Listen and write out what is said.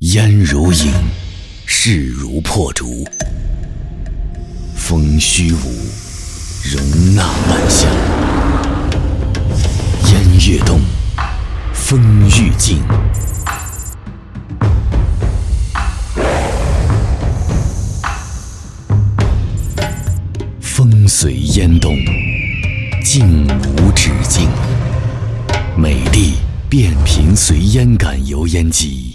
烟如影，势如破竹。风虚无，容纳万象。烟越动，风愈静。风随烟动，静无止境。美丽变频随烟感油烟机。